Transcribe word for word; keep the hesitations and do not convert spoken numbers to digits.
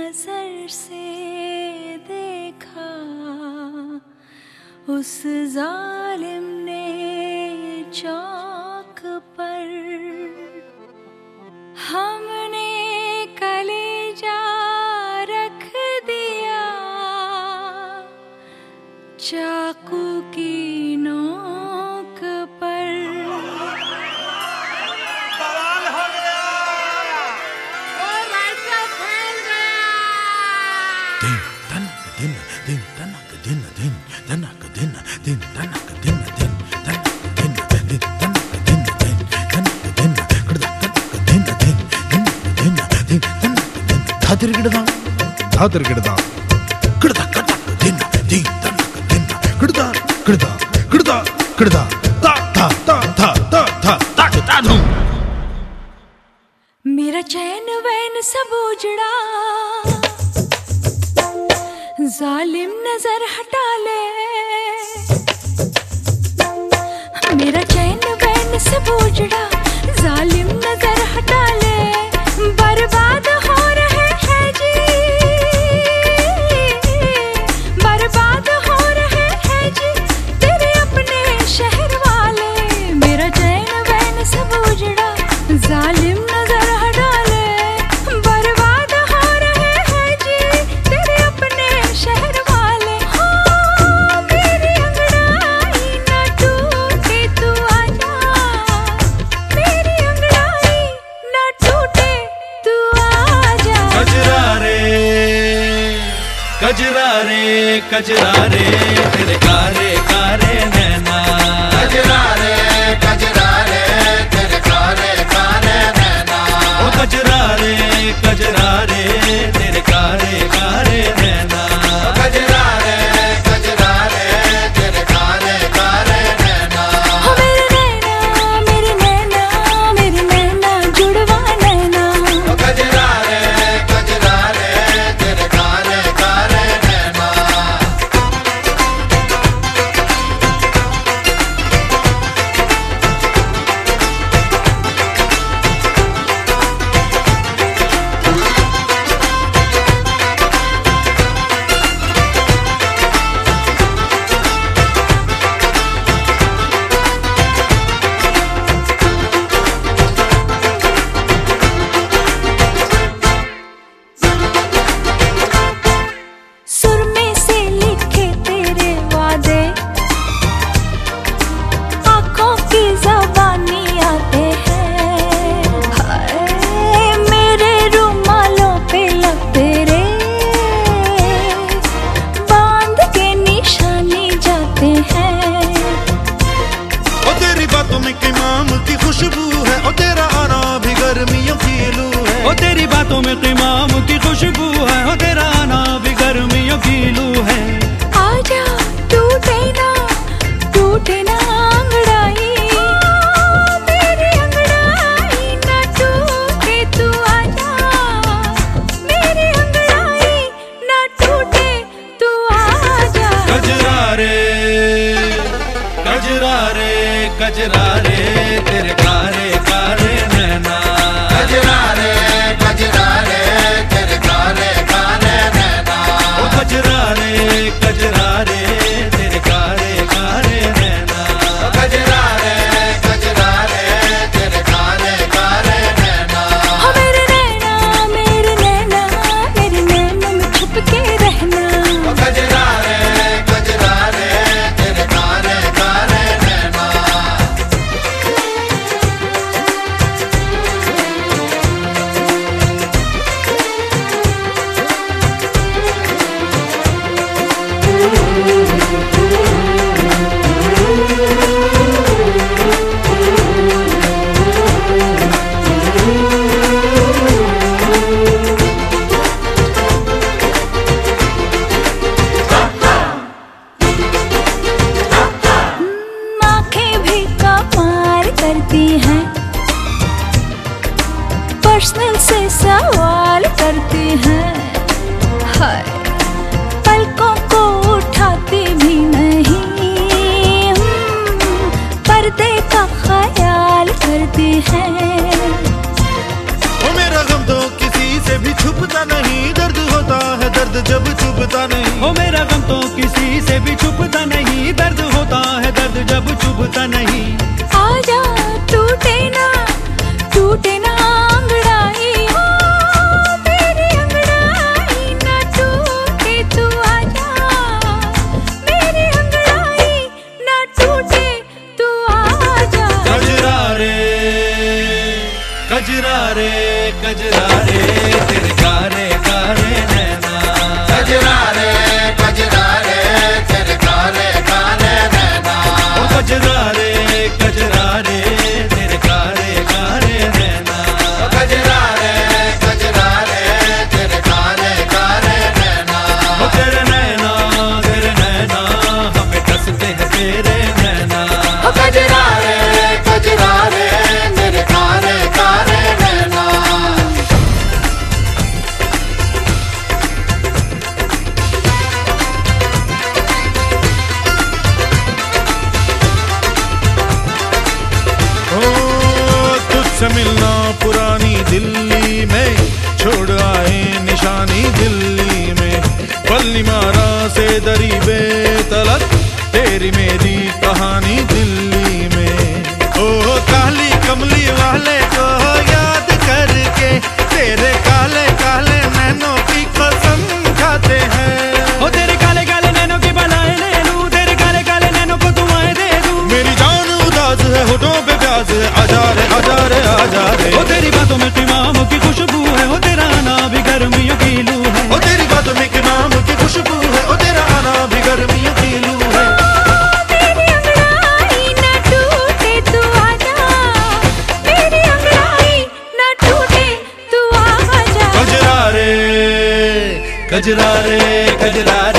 नजर से देखा उस जालिम ने चौक पर, हमने कलेजा रख दिया चाकू की नोक पर। बवाल हो गया, ओ राइटर फैल गया। दिन दिन तनक दिन दिन तनक दिन दिन तनक दिन दिन तनक दिन दिन तनक दिन दिन तनक दिन कड़दा तनक दिन दिन दिन दिन तनक दिन धातिर गिड़दा धातिर गिड़दा कड़दा कड़दा दिन दिन तनक दिन कड़दा कड़दा कड़दा कड़दा ता ता ता ता ता ता ता ता धूम। मेरा चैन वैन सब उजड़ा, जालिम नजर हटा ले। मेरा चैन वैन सब उजड़ा, जालिम नजर हटा ले। बर्बाद हो रहे हैं जी, बर्बाद हो रहे हैं जी तेरे अपने शहर वाले। मेरा चैन वैन सब उजड़ा, जालिम नजर हटा ले। बर्बाद हो रहे हैं जी तेरे अपने शहर वाले। हो मेरी अंगड़ाई न टूटे तू आजा, मेरी अंगड़ाई न टूटे तू आजा। कजरा रे कजरा रे कजरा रे तेरे कारे कारे नैना। कजरा रे कजरा रे तेरे कारे कारे नैना। ओ कजरा रे कजरा रे तेरे कारे कारे नैना। कजरा रे कजरा रे तेरे कारे कारे नैना। हो मेरे नैना मेरे नैना मेरे नैना जुड़वा नैना। कजरा रे कजरा रे तेरे कारे कारे नैना। सुरमे से लिखे तेरे वादे, आँखों की ज़बानी आते हैं। हाय मेरे रुमालों पे लब तेरे बांध के निशानी जाते हैं। ओ तेरी बातों में क़िमाम की खुशबू है, ओ तेरा आना भी गर्मियों की लू है। ओ तेरी बातों में क़िमाम की खुशबू है, ओ तेरा आना भी गर्मियों की लू है। आजा टूटे ना टूटे ना अंगड़ाई, मेरी अंगड़ाई ना टूटे तू आजा। मेरी अंगड़ाई ना टूटे तू आजा। कजरा रे कजरा रे कजरा रे तेरे कारे कारे नैना। कजरा रे कजरा रे तेरे कारे कारे नैना। ओ कजरा रे कजरा रे तेरे कारे कारे नैना। कजरा रे कजरा रे तेरे कारे कारे नैना। हो मेरे नैना मेरे नैना मेरे नैना में छुप के रहना। कजरा रे कजरा रे तेरे कारे कारे नैना। आँखें भी कमाल करती हैं, पर्सनल से सवाल करती हैं। हाय पलकों को उठाती भी नहीं, हम्म, पर्दे का ख्याल करती हैं। ओ मेरा गम तो किसी से भी छुपता नहीं, दर्द होता है दर्द जब छुपता नहीं। हो मेरा गम तो किसी से भी छुपता नहीं, दर्द होता है दर्द जब छुपता नहीं। आजा टूटे ना टूटे ना अंगड़ाई, हो मेरी अंगड़ाई ना टूटे, तू आजा मेरी अंगड़ाई ना टूटे, तू आजा। कजरा रे कजरा रे कजरा रे तेरे कारे कारे नैना। कजरा रे कजरा रे तेरे काले काले नैना। ओ कजरा रे कजरा रे तेरे कारे कारे नैना। कजरा रे कजरा रे तेरे काले काले नैना। ओ तेरे नैना तेरे नैना हमें कसते हैं तेरे नैना। कजरा रे कजरा रे तेरे काले काले नैना। तुझसे मिलना पुरानी दिल्ली में, छोड़ आए निशानी दिल्ली में। पल्ली मारा से दरी बेतलक, तेरी मेरी कहानी दिल्ली में। ओ काली कमली वाले को याद करके, तेरे काले काले नैनों की कसम खाते हैं। ओ तेरे काले काले नैनों की बलाएं ले लूं, तेरे काले काले नैनों को दुआएं दे दूं। मेरी जान उदास है होठों पे प्यास है, आजा रे आजा रे आजा रे। ओ तेरी बातों में इमाम की खुशबू है, ओ तेरा आना भी गर्मियों की लू है। ओ तेरी बातों में इमाम की खुशबू है, ओ तेरा आना भी गर्मियों की लू है। मेरी अंगड़ाई ना टूटे, तू आजा मेरी अंगड़ाई ना टूटे, तू आजा। कजरा रे कजरा रे कजरा